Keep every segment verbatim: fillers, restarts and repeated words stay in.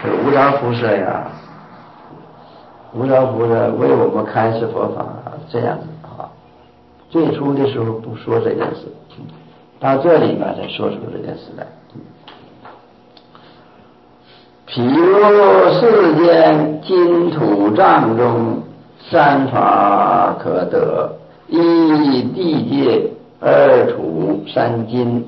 这个无常辐射呀，无常辐射为我们开示佛法这样啊。最初的时候不说这件事，到这里呢才说出这件事来。譬如世间金土藏中，三法可得：一地界，二土，三金。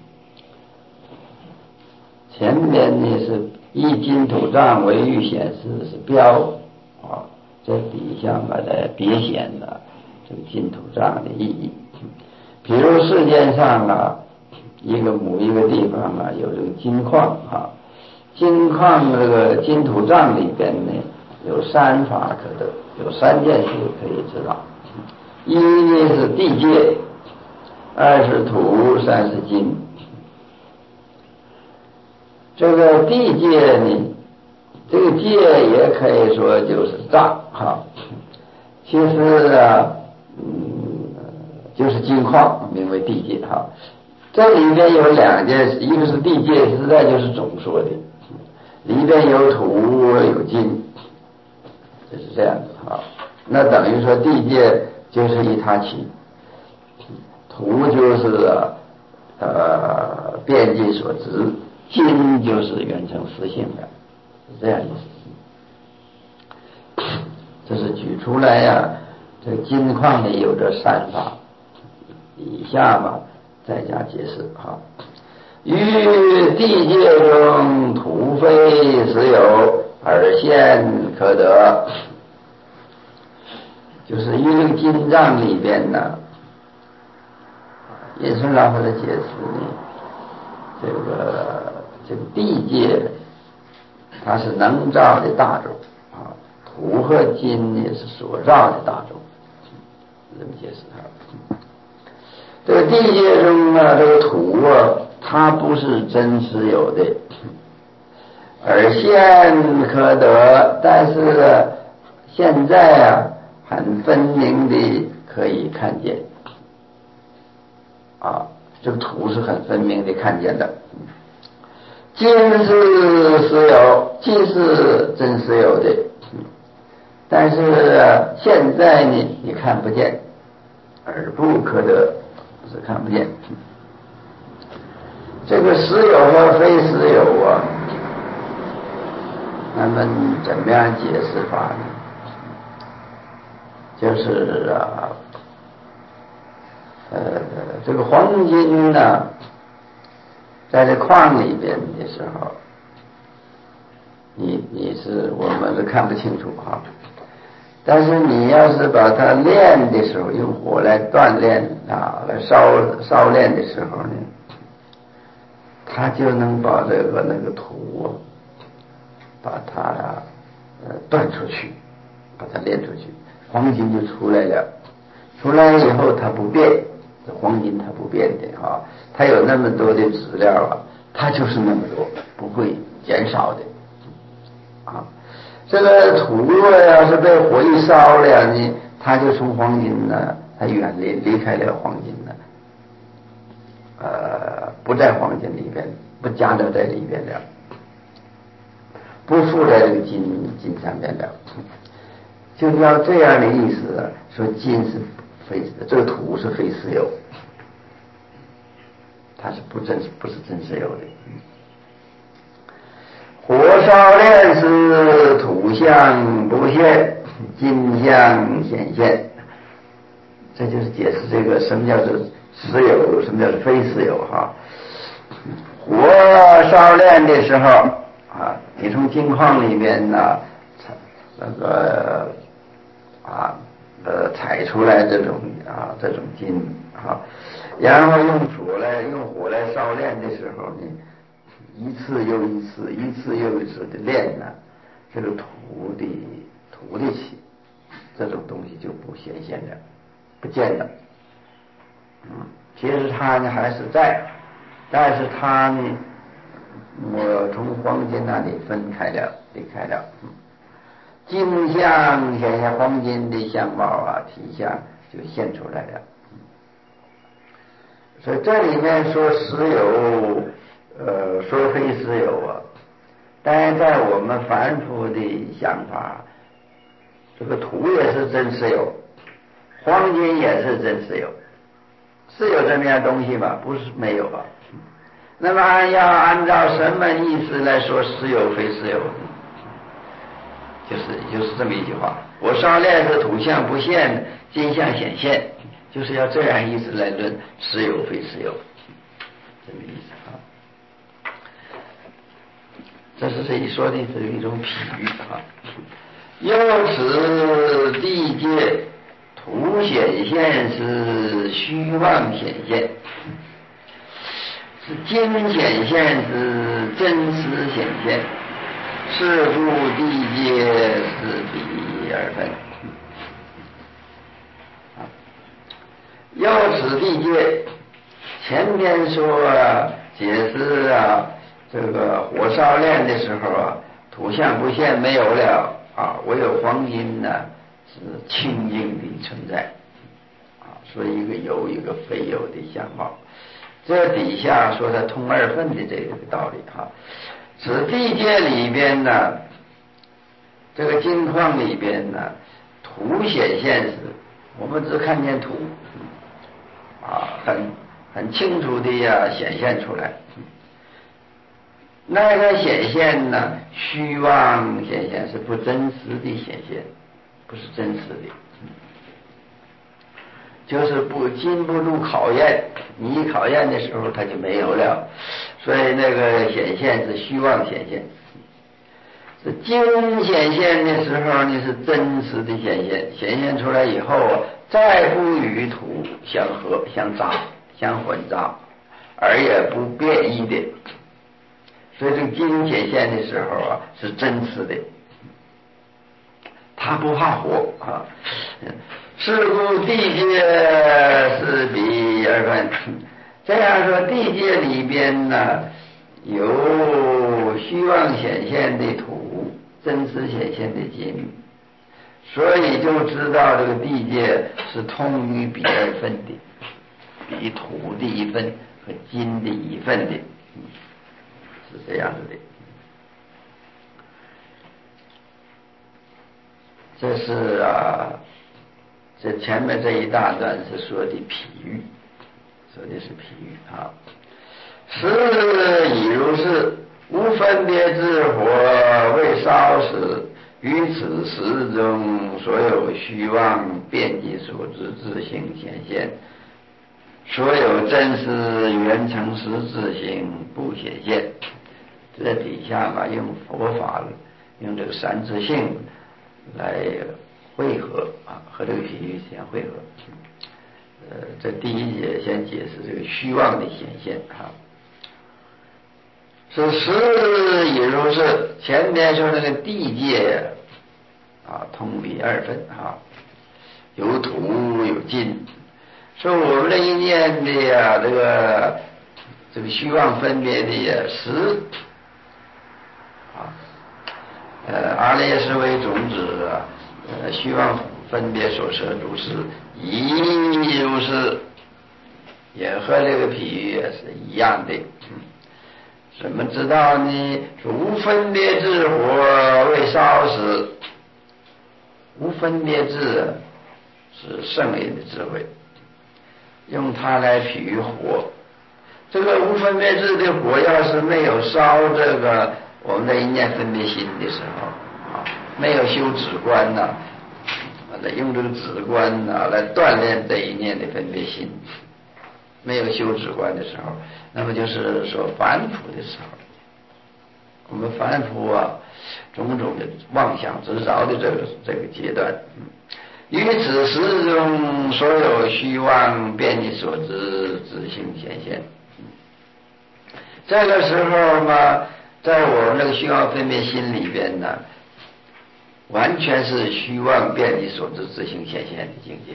前面呢是以金土藏为喻显示是标啊，这底下把它别显了这个金土藏的意义。比如世界上啊，一个某一个地方啊有这个金矿啊，金矿这个金土藏里边呢有三法可得，有三件事可以知道。一呢是地界，二是土，三是金。这个地界呢，这个界也可以说就是藏哈，其实啊，嗯，就是金矿，名为地界哈。这里边有两件事，一个是地界，实在就是总说的，里边有土有金，就是这样子哈。那等于说地界就是一他起，土就是呃遍计所知，金就是圆成实性的，是这样意思。这是举出来呀、啊，这金矿里有这三法，以下嘛再加解释哈。于地界中，土非实有，而现可得。就是于这个金藏里边呢，印顺老和的解释呢，这个这个地界它是能造的大种啊，土和金呢是所造的大种，这么解释它。这个地界中啊，这个土啊，它不是真实有的，而现可得，但是现在啊，很分明的可以看见啊，这个土是很分明的看见的。金是实有，金是真实有的，但是现在呢，你看不见，而不可得，是看不见。这个实有和非实有啊，那么怎么样解释法呢？就是啊，呃，这个黄金呢、啊，在这矿里边的时候，你你是我们是看不清楚哈。但是你要是把它炼的时候，用火来锻炼啊，来烧烧炼的时候呢，它就能把这个那个土啊，把它呃断出去，把它炼出去，黄金就出来了。出来以后它不变，这黄金它不变的啊，它有那么多的质料啊，它就是那么多，不会减少的啊。这个土要是被火一烧了呢，它就从黄金呢，它远离离开了黄金呢，呃，不在黄金里边，不加留在里边了，不附在这个金金上面了，就是要这样的意思，说金是非这个土是非实有，它是不真不是真实有的。火烧炼时，土相不现，金相显现。这就是解释这个什么叫做实有，什么叫做非实有哈。火烧炼的时候啊，你从金矿里面呢，那个啊呃采出来这种啊这种金啊，然后用火来用火来烧炼的时候呢，一次又一次，一次又一次的炼呢，这个土的土的气，这种东西就不显现了，不见了。嗯，其实它呢还是在，但是它呢，我从黄金那里分开了，离开了。嗯，金相显现，黄金的相貌啊，体相就现出来了。所以这里面说实有，呃，说非实有啊， 但是在我们凡夫的想法，这个土也是真实有，黄金也是真实有，是有这么样东西吗？不是没有吧。那么要按照什么意思来说实有非实有？就是就是这么一句话，我烧炼是土象不现，金相显现，就是要这样意思来论实有非实有，这个意思啊。这是这一说的是一种譬喻啊。由此地界土显现是虚妄显现，是金显现是真实显现，是故地界是比二分。由此地界，前天说解释啊，这个火烧炼的时候啊，土象不现没有了啊，唯有黄金呢是清净的存在啊，所以一个有一个非有的相貌。这底下说它通二分的这个道理哈。此地界里边呢，这个金矿里边呢，土显现时，我们只看见土啊，很很清楚的呀显现出来。那个显现呢，虚妄显现，是不真实的显现，不是真实的，就是不经不住考验，你一考验的时候它就没有了，所以那个显现是虚妄显现。是金显现的时候呢，是真实的显现，显现出来以后啊，再不与土相合、相杂、相混杂，而也不变异的。所以这个金显现的时候啊，是真实的，它不怕火啊。是故地界是比二分。这样说，地界里边呢，有虚妄显现的土，真实显现的金，所以就知道这个地界是通于比二分的，比土的一分和金的一分的，是这样子的。这是啊，这前面这一大段是说的譬喻，说的是譬喻啊。是已如是，无分别之火未烧时，于此时中所有虚妄遍及所知自性显现，所有真实原成实自性不显现。这底下嘛，用佛法用这个三自性来汇合啊，和这个譬喻相汇合。呃，这第一节先解释这个虚妄的显现啊。是实也如是，前面说那个地界啊，通比二分啊，有土有金。说我们这一念的呀，这个这个虚妄分别的呀实啊，呃，阿赖耶识为种子啊，呃，虚妄分别所摄诸事，亦如是，也和这个譬喻也是一样的。怎么知道呢？无分别智火未烧时，无分别智是圣人的智慧，用它来譬喻火。这个无分别智的火，要是没有烧这个我们的一念分别心的时候啊，没有修止观呐、啊，来用这个止观呐、啊、来锻炼这一念的分别心。没有修止观的时候，那么就是说凡夫的时候，我们凡夫啊，种种的妄想执着的这个这个阶段，于此时中所有虚妄遍及所知自性显现。这个时候嘛，在我们这个虚妄分别心里边呢，完全是虚妄遍及所知自性显现的境界。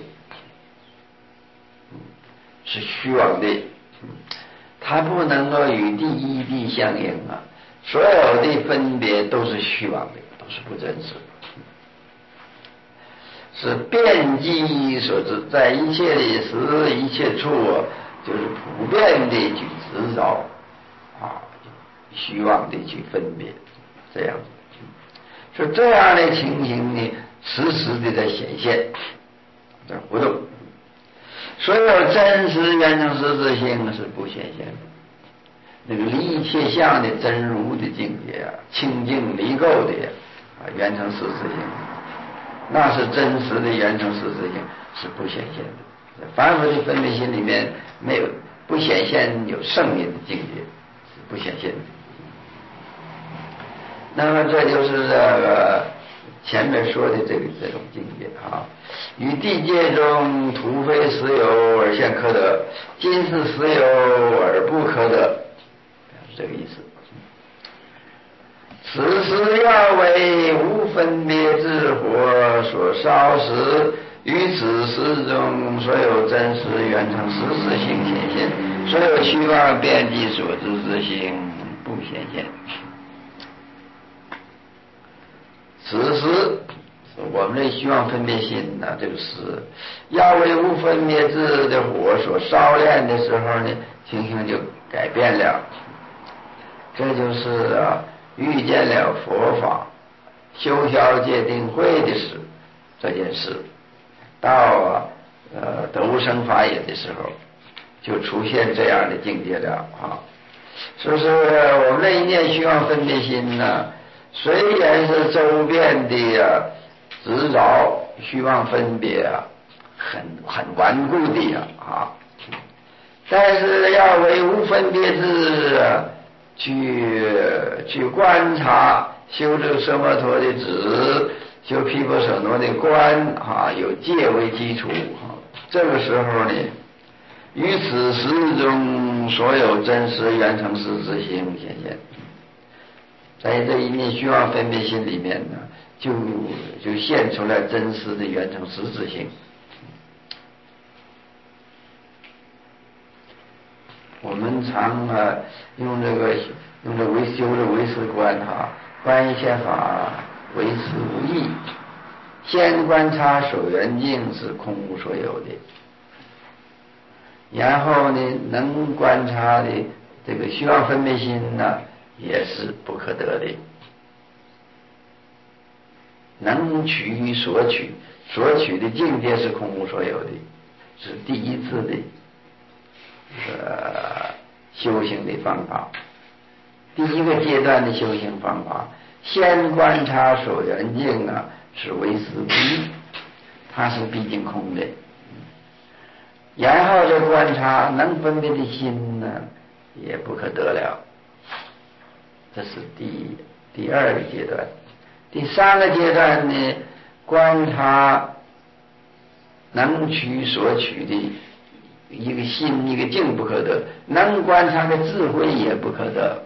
是虚妄的，它不能够与第一地相应啊！所有的分别都是虚妄的，都是不真实的，是遍及所知，在一切的时、一切处啊，就是普遍的去执着啊，虚妄的去分别。 这样，是这样的情形呢，时时的在显现，在活动。所有真实圆成实自性是不显现的。那个离一切相的真如的境界啊，清净离垢的啊圆成实自性，那是真实的圆成实自性，是不显现的。凡夫的分别心里面没有不显现有圣明的境界，是不显现的。那么这就是这个前面说的这个这种境界啊，于地界中土非实有而现可得，今是实有而不可得，是这个意思。此时要为无分别之火所烧时，于此时中所有真实圆成实自性显现，所有虚妄遍地所知之性不显现。此时我们的虚妄分别心呢，这个时要为无分别智的火所烧炼的时候呢，情形就改变了。这就是啊遇见了佛法修消界定慧的事这件事，到啊呃得无生法也的时候，就出现这样的境界了啊。所以说我们这一念虚妄分别心呢，虽然是周遍的啊执着虚妄分别啊，很很顽固的呀 啊, 啊，但是要为无分别智啊去去观察修这个奢摩陀的止，修毗婆舍那的观啊，有戒为基础啊，这个时候呢，于此时中所有真实圆成实自性显现，在这一念虚妄分别心里面呢，就就现出来真实的圆成实自性。我们常啊用这个用这唯修的唯识观哈，观一切法唯识无异，先观察所缘境是空无所有的，然后呢能观察的这个虚妄分别心呢也是不可得的，能取所取，所取的境界是空无所有的，是第一次的呃修行的方法。第一个阶段的修行方法，先观察所缘境啊是唯识不异，它是毕竟空的，然后再观察能分别的心呢也不可得了，这是第第二个阶段。第三个阶段呢，观察能取所取的一个心一个境不可得，能观察的智慧也不可得，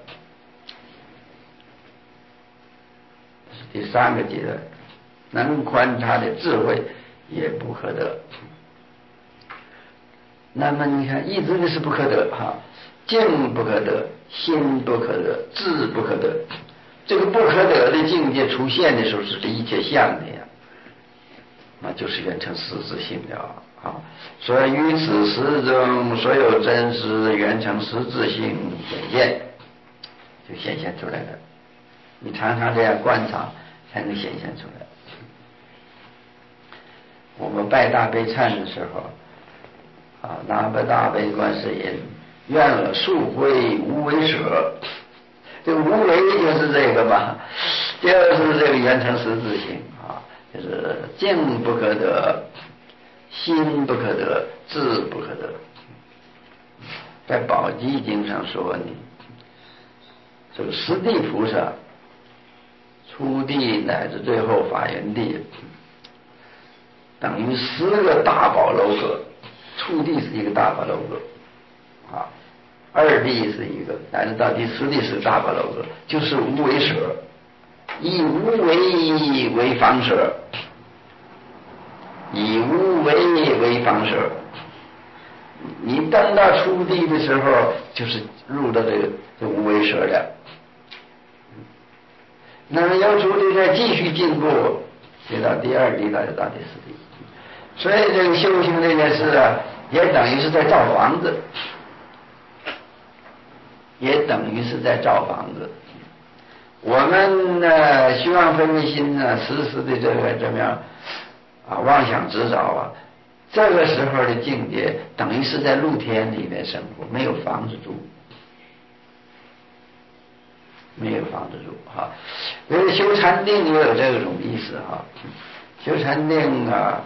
这是第三个阶段，能观察的智慧也不可得。那么你看一直的是不可得哈，境不可得，心不可得，智不可得。这个不可得的境界出现的时候，是这一切相的呀，那就是圆成实自性了啊。所以于此时中，所有真实圆成实自性显现，就显现出来了。你常常这样观察，才能显现出来。我们拜大悲忏的时候啊，南无大悲观世音，愿我速归无为舍。这个无为就是这个吧，就是这个圆成实自性啊，就是境不可得，心不可得，智不可得。在宝积经上说呢，这个十地菩萨，初地乃至最后法缘地，等于十个大宝楼阁。初地是一个大宝楼阁啊，二地是一个，乃至到第十地是大宝楼阁，就是无为舍，以无为为方舍，以无为为方舍。你登到初地的时候，就是入到这个这无为舍了。那么由初地再继续进步，接到第二地，到到第四地。所以这个修行这件事啊，也等于是在造房子，也等于是在造房子。 我们呢虚妄分别心呢时时的这个怎么样啊妄想执着啊，这个时候的境界等于是在露天里面生活，没有房子住，没有房子住哈。因为修禅定也有这种意思哈。修禅定啊，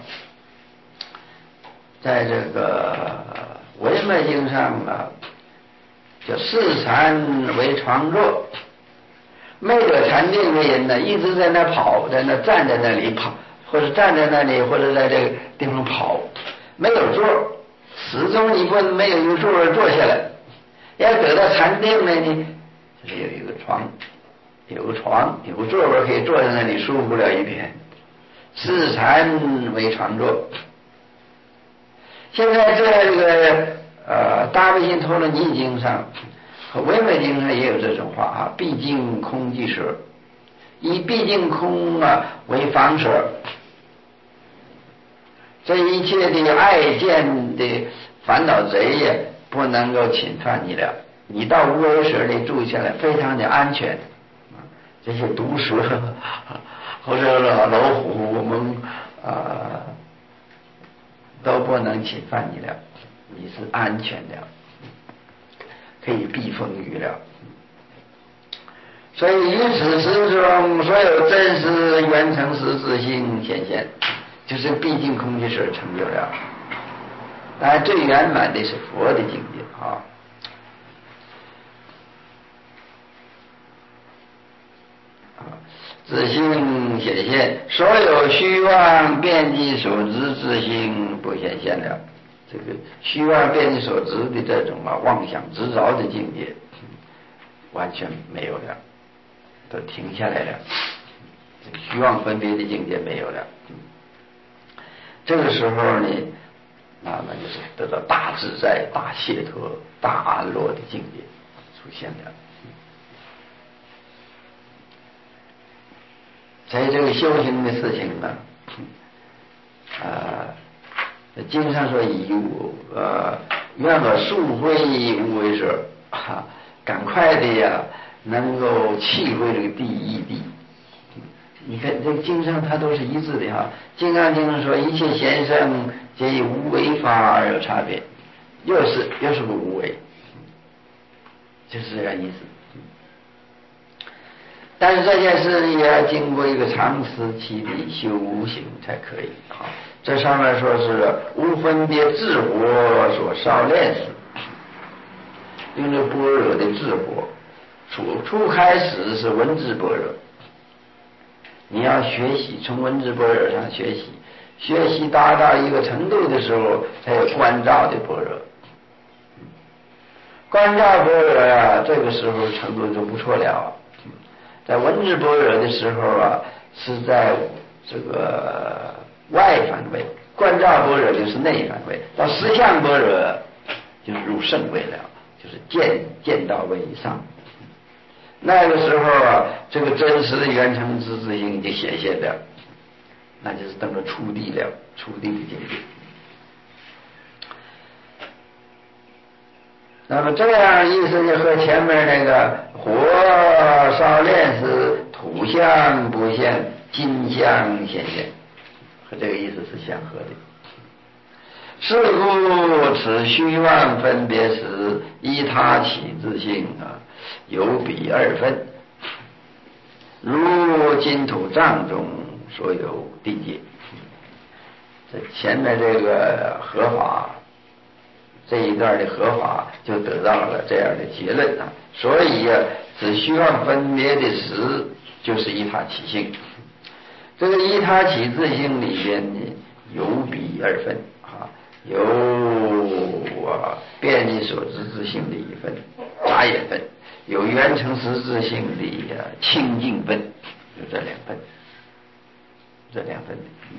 在这个唯昧经上啊，叫视禅为床坐。没得禅定的人呢，一直在那跑，在那站在那里跑，或者站在那里，或者在这个地方跑，没有座，始终你不没有一个座坐下来。要得到禅定呢，你就是有一个床，有个床，有个座位可以坐在那里舒服了一天。视禅为床坐。现在这个呃大悲心陀罗尼经上和唯昧经上也有这种话啊，毕竟空即舍，以毕竟空啊为房舍，这一切的爱见的烦恼贼也不能够侵犯你了。你到无为舍里住下来非常的安全，这些毒蛇或者老虎我们啊、呃、都不能侵犯你了，你是安全的，可以避风雨了。所以于此时中，所有真实圆成实自性显现，就是毕竟空即舍成就了。当然最圆满的是佛的境界啊。自性显现，所有虚妄遍计所知自性不显现了。这个虚妄遍计所知的这种啊妄想执着的境界完全没有了，都停下来了。虚妄分别的境界没有了。这个时候呢，那么就是得到大自在、大解脱、大安乐的境界出现了。所以这个修行的事情呢，啊、呃，经常说以无呃，愿我速会无为舍，啊，赶快的呀，能够契会这个第一地。你看这个经上它都是一致的哈。金刚经上说一切贤圣皆以无为法而有差别，又是又是个无为，就是这样意思。但是这件事也要经过一个长时期的修行才可以啊。这上面说是无分别智火所烧炼时，用这般若的智火，初初开始是文字般若，你要学习从文字般若上学习，学习达到一个程度的时候，才有观照的般若。观照般若呀，这个时候程度就不错了。在文字般若的时候啊，是在这个外范围；观照般若就是内范围。到实相般若就是入圣位了，就是见见到位以上。那个时候啊，这个真实的圆成之自性就显现了，那就是等着出地了，出地的境界。那么这样意思就和前面那个火烧炼时土相不现，金相显现，和这个意思是相合的。是故此虚妄分别时，依他起自性啊，有彼二分，如金土藏中所有地界。这前面这个合法这一段的合法就得到了这样的结论啊。所以啊，此虚妄分别的时，就是依他起性。这个依他起自性里边呢，有彼二分啊，有啊遍计所知自性的一分杂也分，有圆成实自性的啊清净分，有这两分，这两分。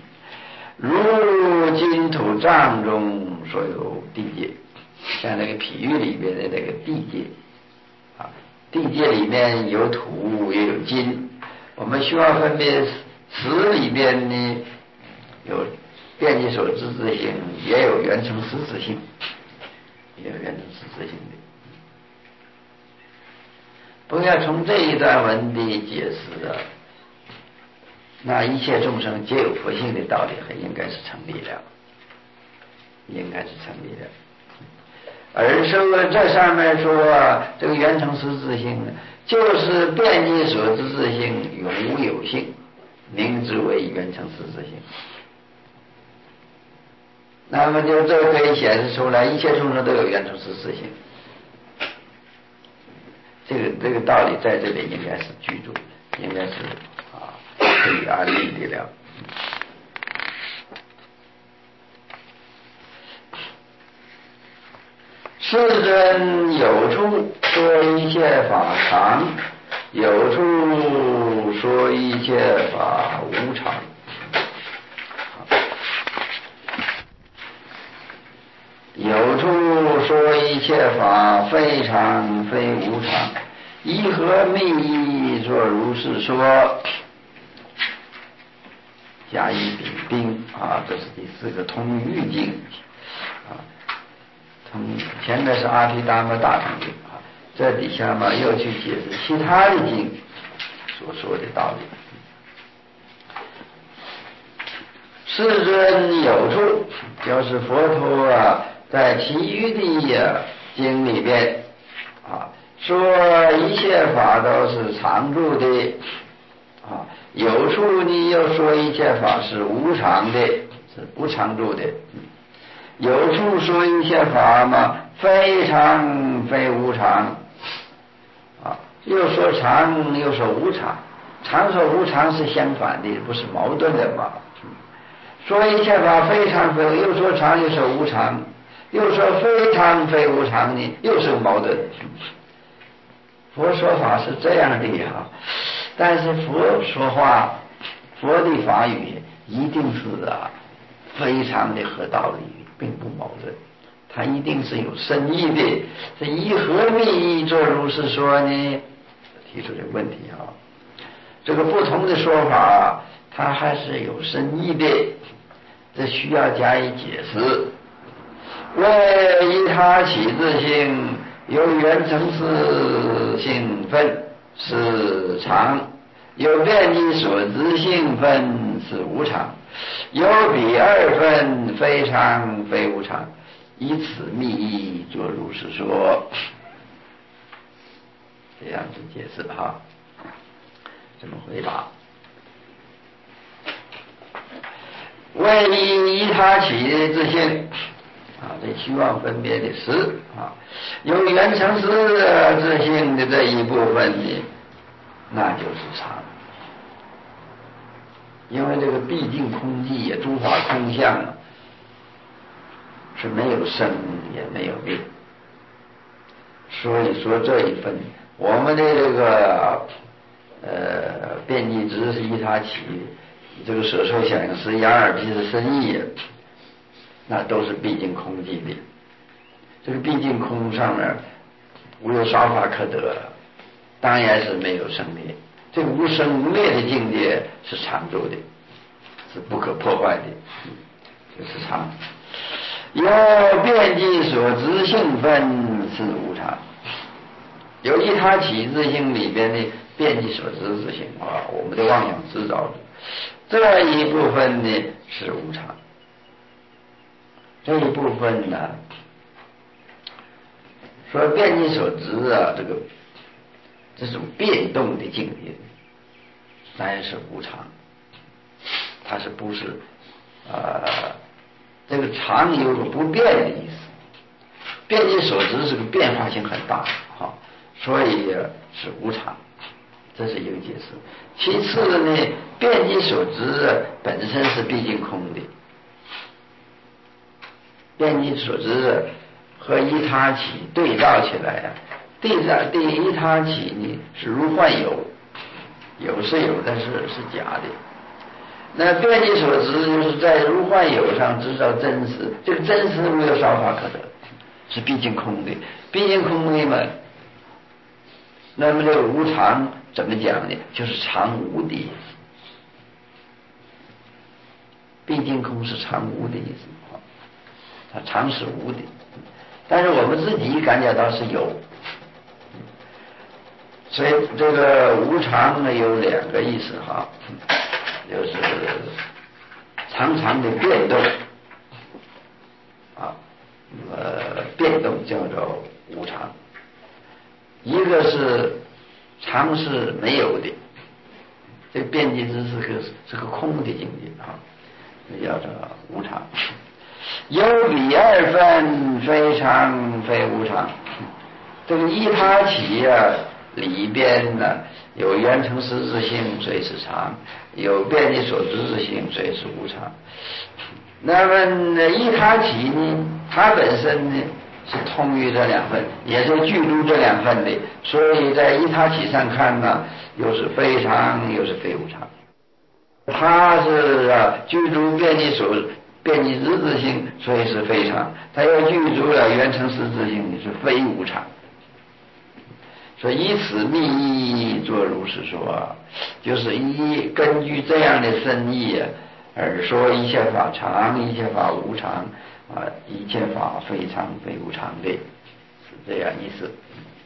如金土藏中所有地界，像那个譬喻里边的那个地界啊，地界里面有土也有金。我们虚妄分别识里边呢，有遍计所知自性，也有圆成实自性，也有圆成实自性的。 不要从这一段文的解释啊，那一切众生皆有佛性的道理还应该是成立了，应该是成立了。而说这上面说这个圆成实自性呢，就是遍计所知自性永无有性，名之为圆成实自性。那么就这可以显示出来，一切众生都有圆成实自性。这个这个道理在这里应该是居住，应该是啊可以安立的了。世尊有处说一切法常，有处说一切法无常。有处说一切法非常非无常，依何密意作如是说？甲乙丙丁啊，这是第四个通喻经啊。通前面是阿毗达摩大通经啊，这底下嘛又去解释其他的经所说的道理。世尊有处，就是佛陀啊，在其余的经里边啊，说一切法都是常住的啊，有处呢又说一切法是无常的，是不常住的。有处说一切法嘛，非常非无常啊，又说常又说无常，常说无常是相反的，不是矛盾的嘛。说一切法非常非，又说常又说无常，又说非常非无常呢，又是矛盾。佛说法是这样的呀，但是佛说话，佛的法语一定是啊，非常的合道理，并不矛盾，它一定是有深意的。这依何密意作如是说呢？提出这个问题啊，这个不同的说法，它还是有深意的。这需要加以解释。为依他起自性，由缘成实性分是常，有遍计所知性分是无常，有彼二分非常非无常，以此密意作如是说。这样子解释哈，怎么回答？为依他起自性啊，这虚妄分别的实啊，有缘成实自性的这一部分呢，那就是常。因为这个毕竟空寂也诸法空相啊，是没有生也没有灭，所以说这一分，我们的这个呃遍计执是依他起。这个舍受想行识眼耳鼻舌身意，那都是毕竟空寂的。这个毕竟空上面无有少法可得，当然是没有生灭。这个无生无灭的境界是常住的，是不可破坏的，这是常。有遍计所知性分是无常，由于他起自性里边的遍计所知自性啊，我们的妄想知道的。这一部分呢是无常，这一部分呢说遍计所知啊，这个这种变动的境界，当然是无常，它是不是呃这个常有个不变的意思，遍计所知是个变化性很大哈，所以是无常。这是一个解释。其次呢，遍计所知本身是毕竟空的，遍计所知和依他起对照起来啊，第三第一他起呢是如幻有，有是有，但是是假的。那遍计所知就是在如幻有上知道真实，这个真实没有少法可得，是毕竟空的，毕竟空的嘛。那么这个无常怎么讲呢？就是常无的意思，毕竟空是常无的意思，它常是无的，但是我们自己感觉到是有。 所以这个无常呢有两个意思哈，就是常常的变动啊，呃，变动叫做无常。一个是常是没有的，这个遍计之是个是个空的境界啊，叫做无常。有彼二分，非常非无常。这个一他起呀、啊，里边呢有缘成实质性，所以是常；有遍计所知之性，所以是无常。那么一他起呢，它本身呢是通于这两份，也是具足这两份的，所以在一他起上看呢，又是非常，又是非无常。它是啊具足遍计所遍计之自性，所以是非常；它又具足了缘成实质性，是非无常。所以以此密意作如是说，就是一根据这样的深意而说一切法常，一切法无常啊，一切法非常非无常的，是这样意思。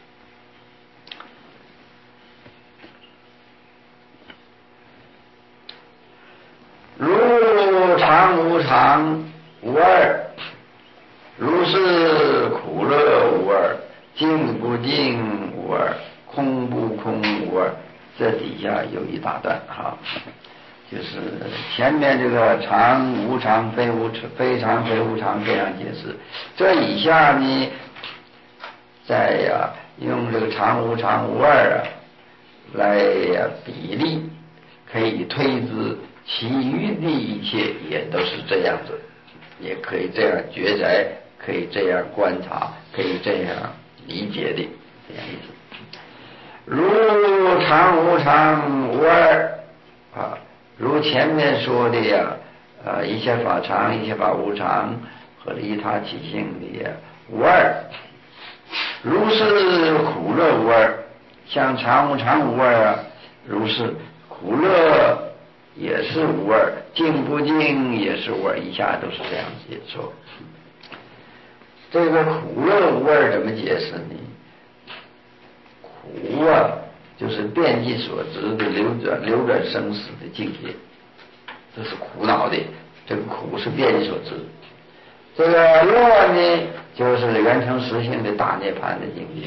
如常无常无二，如是苦乐无二，静不静无二，空不空无二。这底下有一大段哈，就是前面这个常无常非无非常非无常这样解释，这以下呢再呀、啊、用这个常无常无二啊来呀、啊、比例，可以推知其余的一切也都是这样子，也可以这样觉察，可以这样观察，可以这样理解的这样意思。如常无常无二啊，如前面说的呀，啊，一切法常，一切法无常，和依他起性的呀无二。如是苦乐无二，像常无常无二啊，如是苦乐也是无二，静不静也是无二，以下都是这样解说。这个苦乐无二怎么解释呢？苦啊，就是遍计所知的流转流转生死的境界，这是苦恼的。这个苦是遍计所知。这个乐呢，就是缘成实性的大涅槃的境界，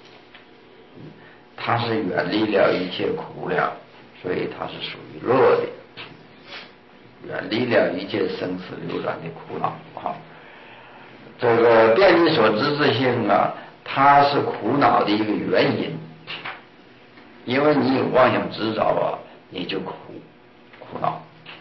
它是远离了一切苦了，所以它是属于乐的，远离了一切生死流转的苦恼啊。这个遍计所知之性啊，它是苦恼的一个原因，因为你有妄想执着啊，你就苦苦恼。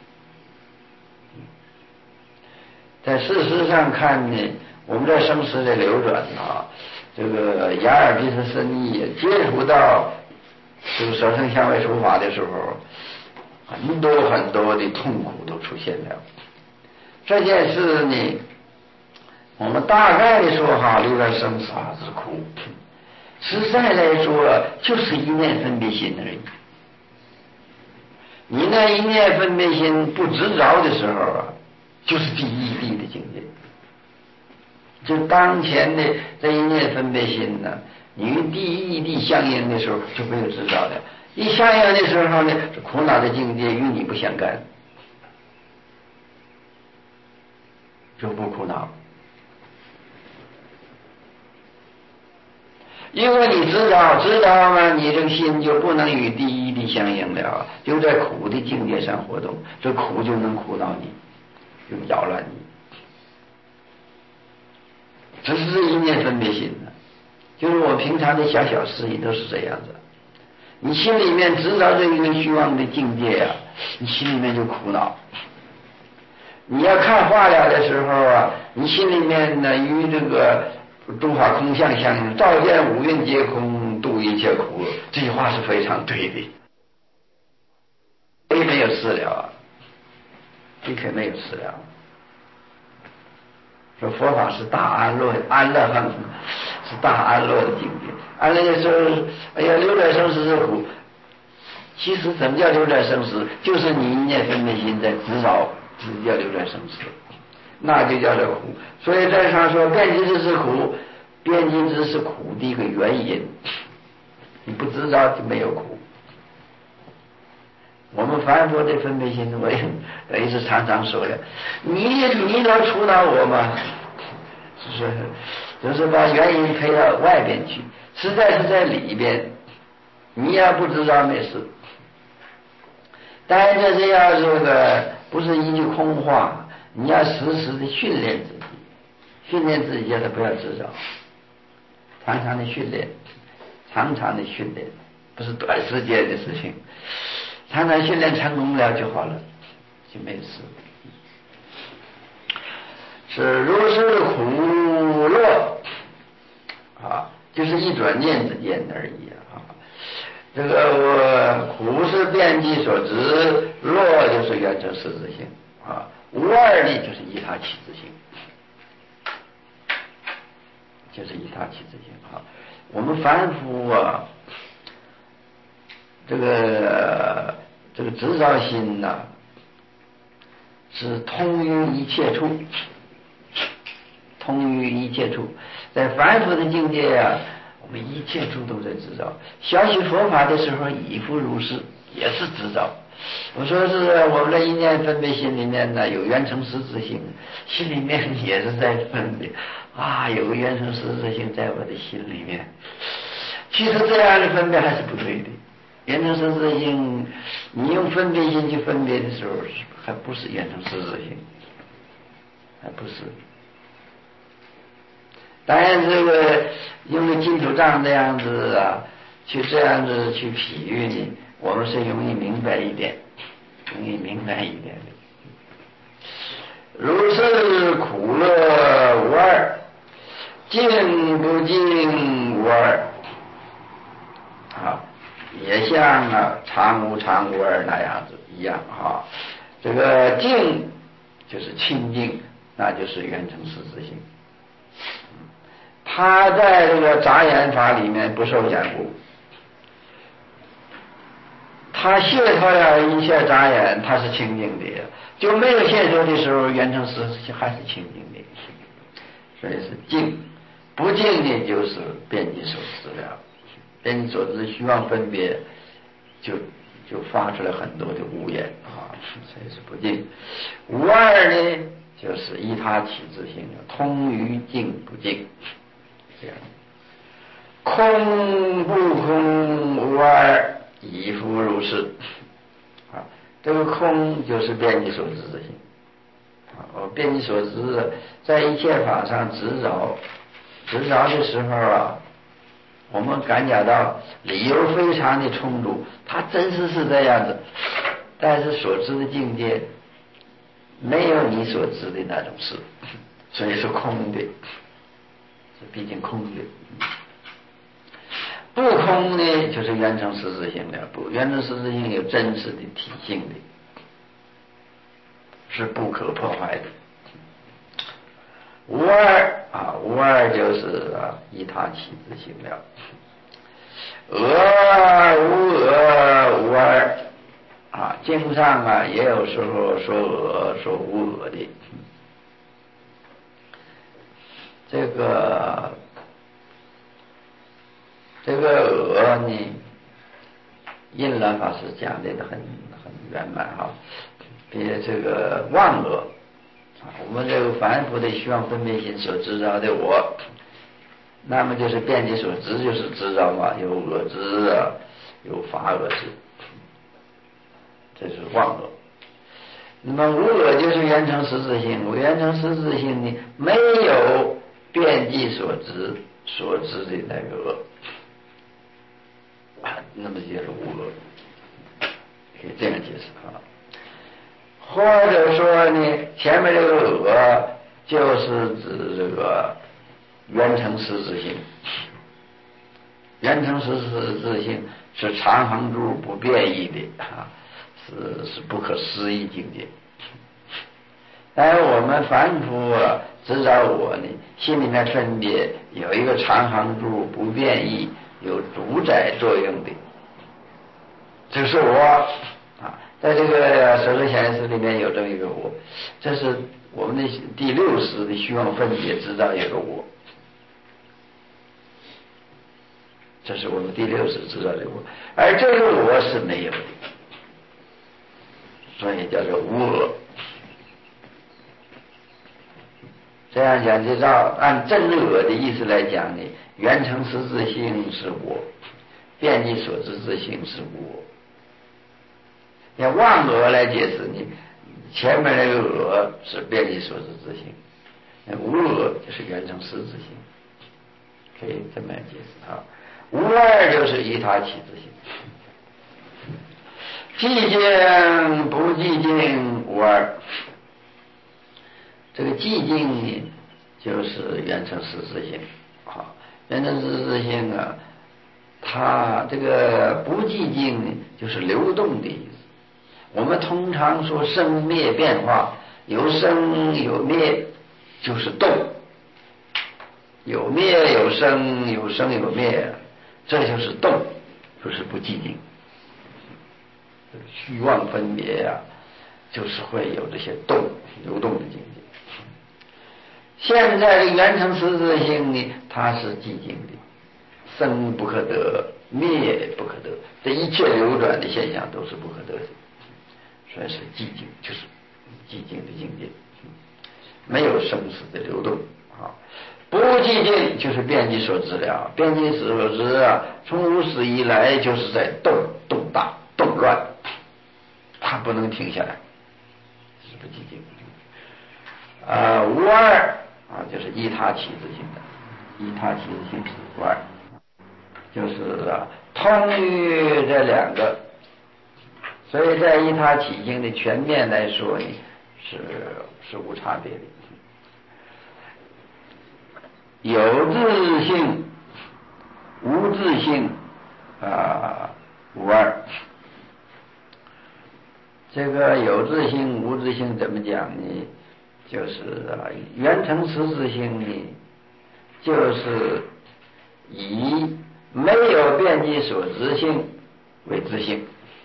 在事实上看呢，我们在生死的流转啊，这个眼耳鼻舌身意接触到这个色声香味触法的时候，很多很多的痛苦都出现了。这件事呢，我们大概的说哈，流转生死啊是苦，实在来说就是一念分别心而已。你那一念分别心不执着的时候啊，就是第一地的境界。就当前的这一念分别心呢，你与第一地相应的时候就没有执着了，一相应的时候呢，这苦恼的境界与你不相干，就不苦恼。因为你知道知道嘛，你这个心就不能与第一地相应了，就在苦的境界上活动，这苦就能苦恼你，就扰乱你。这是一念分别心的，就是我平常的小小事情都是这样子。你心里面知道这一个虚妄的境界啊，你心里面就苦恼。你要看化了的时候啊，你心里面呢与这个诸法空相相应，照见五蕴皆空，度一切苦，这句话是非常对的。你没有事了啊，你可没有事了。说佛法是大安乐，安乐很是大安乐的境界。安乐的时候，哎呀，流转生死是苦。其实怎么叫流转生死？就是你一念分别心在执着，这叫流转生死，那就叫做苦。所以在上说遍计之是苦，遍计之是苦的一个原因。 你不执着就没有苦。我们凡夫的分别心，我也等于是常常说的，你你能触到我吗？是就是把原因推到外边去，实在是在里边，你要不知道没事。但是这要这个不是一句空话，你要时时的训练自己，训练自己叫他不要执着，常常的训练，常常的训练，不是短时间的事情，常常训练成功了就好了，就没事。是如是苦乐啊，就是一转念之间而已啊。这个苦是遍计所知，乐就是圆成实质性啊，无二力就是依他起自性，就是依他起自性啊。我们凡夫啊，这个这个执着心呐、啊，是通于一切处。通于一切处，在凡夫的境界啊，我们一切处都在执着。小学佛法的时候，亦复如是，也是执着。我说是我们的一念分别心里面呢，有缘成实质性，心里面也是在分别啊，有个缘成实质性在我的心里面。其实这样的分别还是不对的。缘成实质性，你用分别心去分别的时候，还不是缘成实质性，还不是。当然这个用个金土杖这样子啊，去这样子去比喻呢，我们是容易明白一点，容易明白一点的。如是苦乐无二，净不净无二啊，也像啊常无常无二那样子一样啊。这个净就是清净，那就是圆成实质性。他在这个杂言法里面不受掩护，他卸脱了一切杂言，他是清净的，就没有卸脱的时候，圆成实质还是清净的，所以是净。不净的就是遍计所知了，遍计所知虚妄分别，就就发出来很多的污言啊，所以是不净。无二呢，就是依他起自性，通于净不净。这样，空不空无二，亦复如是啊。这个空就是遍计所知之性啊。我遍计所知，在一切法上执着，执着的时候啊，我们感觉到理由非常的充足，它真实是这样子，但是所知的境界没有你所知的那种事，所以是空的。毕竟空的，不空呢，就是圆成实质性的。不圆成实质性有真实的体性的，是不可破坏的。无二啊，无二就是啊，依他起自性了。俄无俄无二啊，经上啊也有时候说俄说无俄的。这个这个俄呢，印鸾法师讲的很很圆满哈。别这个妄俄啊，我们这个凡夫的虚妄分别心所知道的我，那么就是遍计所知，就是知道嘛，有我知啊，有法我知，这是妄俄。那么无我就是圆成实质性，我圆成实质性呢，没有遍计所知所知的那个恶啊，那么就是无我，可以这样解释啊。或者说呢，前面这个我就是指这个圆成实质性，圆成实质性是常恒住不变异的啊，是是不可思议境界。但我们凡夫啊，知道我呢，心里面分别有一个常恒住不变异，有主宰作用的，这是我啊。在这个手势显示里面有这么一个我，这是我们的第六识的虚妄分别知道有个我。 这是我们第六识知道的我，而这个我是没有的，所以叫做无我。这样讲，就照按正我的意思来讲呢，缘成实质性是我，遍计所知之性是我。要忘我来解释呢，前面那个我是遍计所知之性，无我就是缘成实质性，可以这么解释啊。无二就是依他起之性，寂静不寂静无二。这个寂静呢，就是缘成实质性啊。缘成实质性啊，它这个不寂静呢，就是流动的意思。我们通常说生灭变化，有生有灭，就是动；有灭有生，有生有灭，这就是动，就是不寂静。虚妄分别啊，就是会有这些动流动的境界。现在的缘成实质性呢，它是寂静的，生不可得，灭不可得，这一切流转的现象都是不可得的，所以是寂静，就是寂静的境界，没有生死的流动啊。不寂静就是遍计所知了，遍计所知啊，从无始以来就是在动动荡动乱，它不能停下来，是不寂静啊。无二啊，就是依他起自性的，依他起自性无二，就是啊，通于这两个，所以在依他起性的全面来说呢，是是无差别的。有自性、无自性啊，无二。这个有自性、无自性怎么讲呢？就是啊，缘成实质性呢，就是以没有遍计所知性为自性，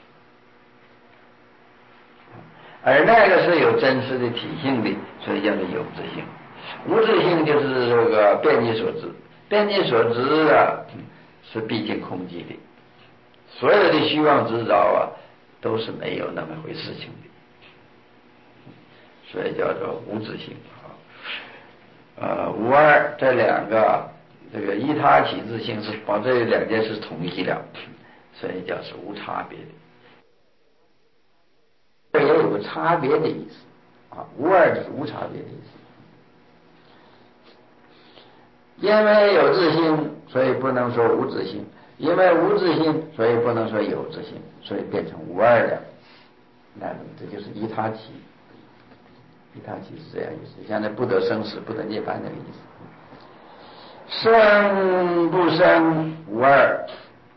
而那个是有真实的体性的，所以叫做有自性。无自性就是这个遍计所知，遍计所知啊，是毕竟空寂的，所有的虚妄执着啊，都是没有那么回事情的，所以叫做无自性啊。呃，无二这两个，这个依他起自性是把这两件事统一了，所以叫是无差别的。这也有个差别的意思啊，无二就是无差别的意思。因为有自性，所以不能说无自性；因为无自性，所以不能说有自性，所以变成无二了。那这就是依他起，依他起是这样意思。像那不得生死、不得涅槃那个意思。生不生无二，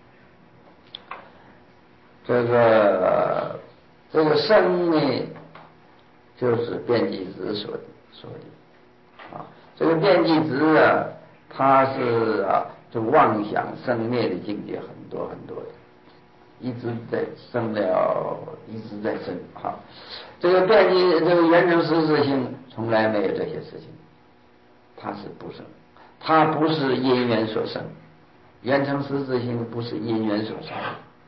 这个这个生呢，就是遍计执所的说的啊。这个遍计执啊，它是啊，这妄想生灭的境界很多很多的，一直在生了，一直在生哈。这个遍计，这个缘成实质性从来没有这些事情，它是不生，它不是因缘所生，缘成实质性不是因缘所生，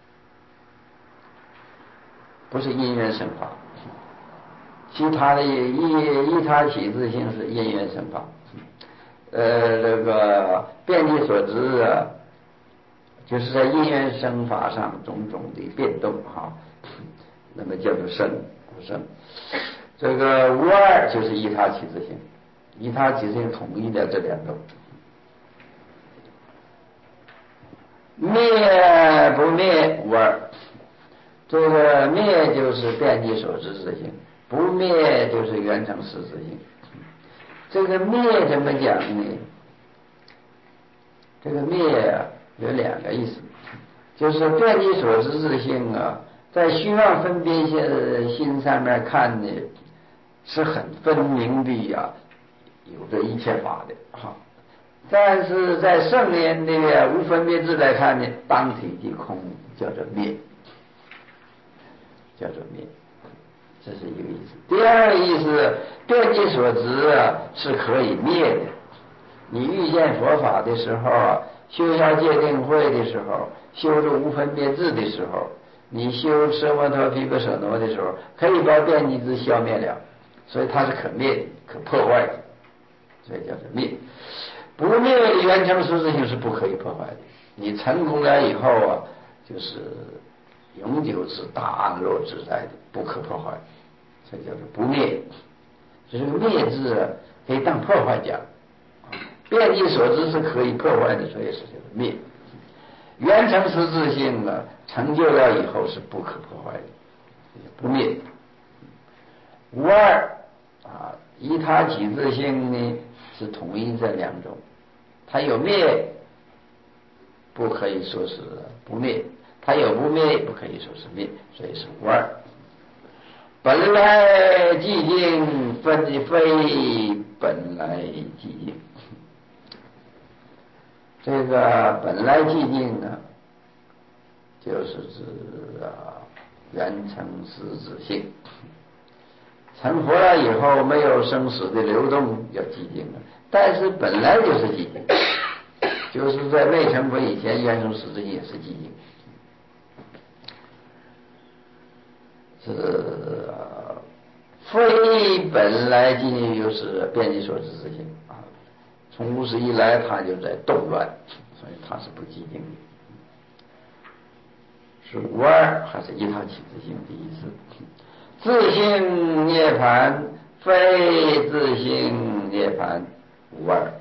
不是因缘生法。其他的依依他起自性是因缘生法。呃，这个遍计所知啊，就是在因缘生法上种种的变动哈，那么叫做生不生。这个无二就是依他起自性，依他起自性统一的这两个。灭不灭无二，这个灭就是遍计所知自性，不灭就是缘成实质性。这个灭怎么讲呢？这个灭有两个意思，就是遍计所知自性啊，在虚妄分别心上面看呢，是很分明的呀、啊，有着一切法的哈。但是在圣言的无分别智来看呢，当体即空，叫做灭，叫做灭。这是一个意思。第二个意思，遍计所知啊是可以灭的。你遇见佛法的时候啊， 修小戒定慧的时候，修这无分别智的时候，你修奢摩他毗婆舍那的时候，可以把遍计智消灭了，所以它是可灭的，可破坏的，所以叫做灭。不灭的圆成实质性是不可以破坏的，你成功了以后啊，就是永久是大安乐自在的，不可破坏，所以叫做不灭。这个灭字啊，可以当破坏讲，遍计所知是可以破坏的，所以是叫做灭。圆成实质性啊，成就了以后是不可破坏的，不灭。无二啊，依他起自性呢是统一这两种，它有灭，不可以说是不灭；它有不灭，不可以说是灭，所以是无二。本来寂静，分非本来寂静。这个本来寂静呢，就是指啊圆成实质性。成佛了以后，没有生死的流动，叫寂静了。但是本来就是寂静，就是在未成佛以前，圆成实质性也是寂静。是啊，非本来寂静，就是遍计所知之性啊。从无始以来，它就在动乱，所以它是不寂静的。是无二，还是一他起自性的意思？自性涅槃，非自性涅槃，无二。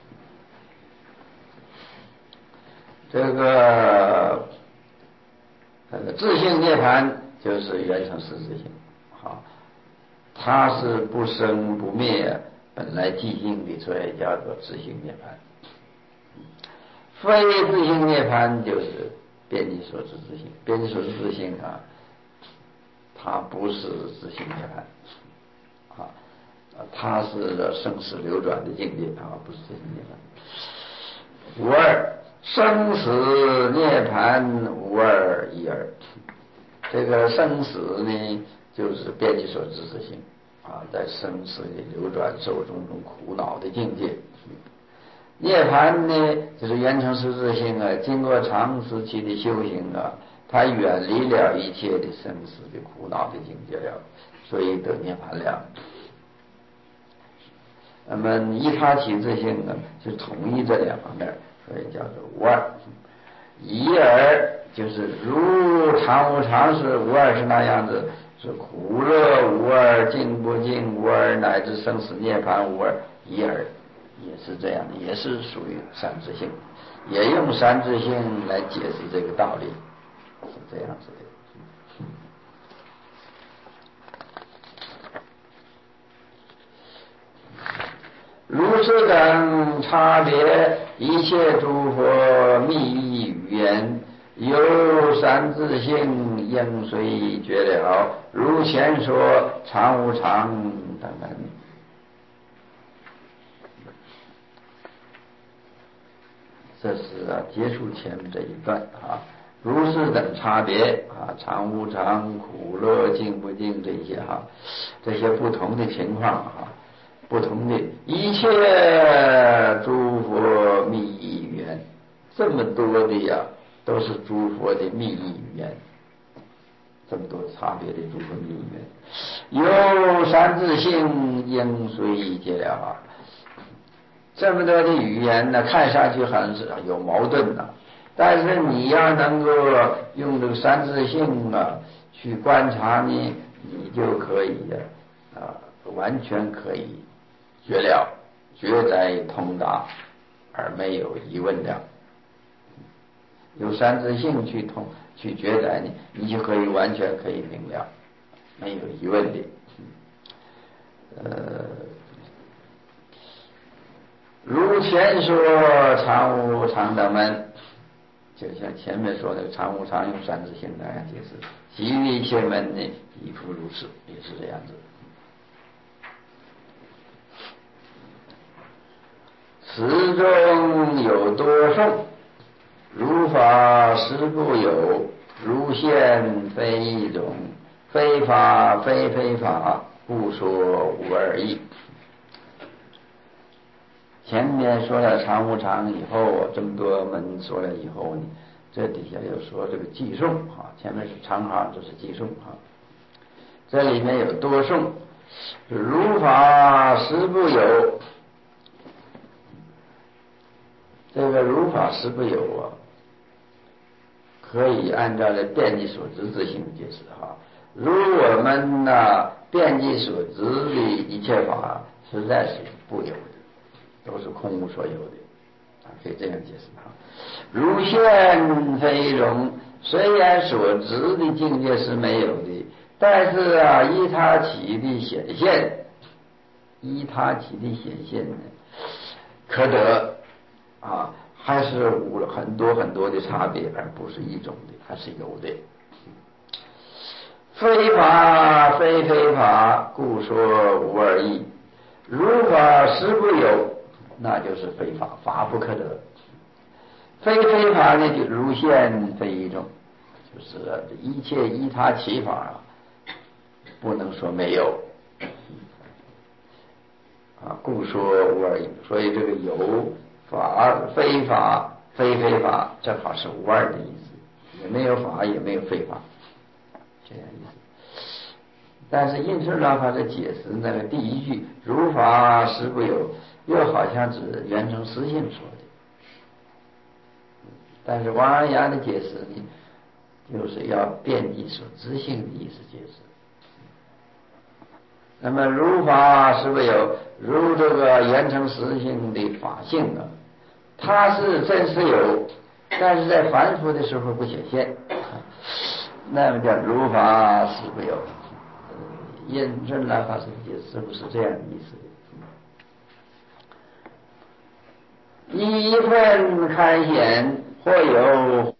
这个呃自性涅槃就是圆成实质性，好，它是不生不灭，本来寂静的，所以叫做自性涅槃。非自性涅槃就是遍计所知自性，遍计所知自性啊，它不是自性涅槃啊，它是生死流转的境界啊，不是自性涅槃。无二，生死涅槃无二一二。这个生死呢，就是遍计所知自性啊，在生死的流转受种种苦恼的境界。涅槃呢，就是圆成实质性啊，经过长时期的修行啊，他远离了一切的生死的苦恼的境界了，所以得涅槃了。那么依他起自性呢，就统一这两方面，所以叫做无二。一二就是如常无常是无二，是那样子，是苦乐无二，净不净无二，乃至生死涅槃无二。一二也是这样的，也是属于三自性，也用三自性来解释这个道理，是这样子的。如是等差别，一切诸佛密意语言，由三自性应随觉了，如前说常无常等等。这是啊，结束前面这一段啊，如是等差别啊，常无常、苦乐、净不净这些哈、啊，这些不同的情况啊，不同的一切诸佛密意语言，这么多的呀，都是诸佛的密意语言，这么多差别的诸佛密意语言，有三自性应随觉了啊。这么多的语言呢，看上去好像是有矛盾的，但是你要能够用这个三自性啊去观察呢，你就可以啊，完全可以觉了，觉在通达而没有疑问了。有三自性去通去觉在呢，你就可以完全可以明了，没有疑问的。呃。如前说常无常等门，就像前面说的常无常用三自性那样解释，其余一切门呢亦复如是，也是这样子。此中有多颂，如法实不有，如现非一种，非法非非法，不说无二义。 前面说了常无常以后，这么多门说了以后呢，这底下又说这个寄送啊，前面是常行，这是寄送啊。这里面有多送，如法实不有，这个如法实不有啊，可以按照这遍计所知之性解释哈。如我们呢、啊、遍计所知的一切法，实在是不有的，都是空无所有的啊，可以这样解释哈。如现非容，虽然所知的境界是没有的，但是啊，依他起的显现，依他起的显现呢，可得啊，还是无了很多很多的差别，而不是一种的，还是有的。非法非非法，故说无二义。如法实不有，那就是非法，法不可得。非非法呢，就如现非一种，就是一切依他起法，不能说没有啊，故说无二义。所以这个有法非法非非法，正好是无二的意思，也没有法，也没有非法，这样意思。但是印顺老法的解释那个第一句如法实不有，又好像指圆成实性说的，但是王安阳的解释呢，就是要遍计所知性的意思解释。那么如法实不有，如这个圆成实性的法性啊，它是真是有，但是在凡夫的时候不显现，那么叫如法实不有。印顺老法师解释是不是这样的意思？一份开显或有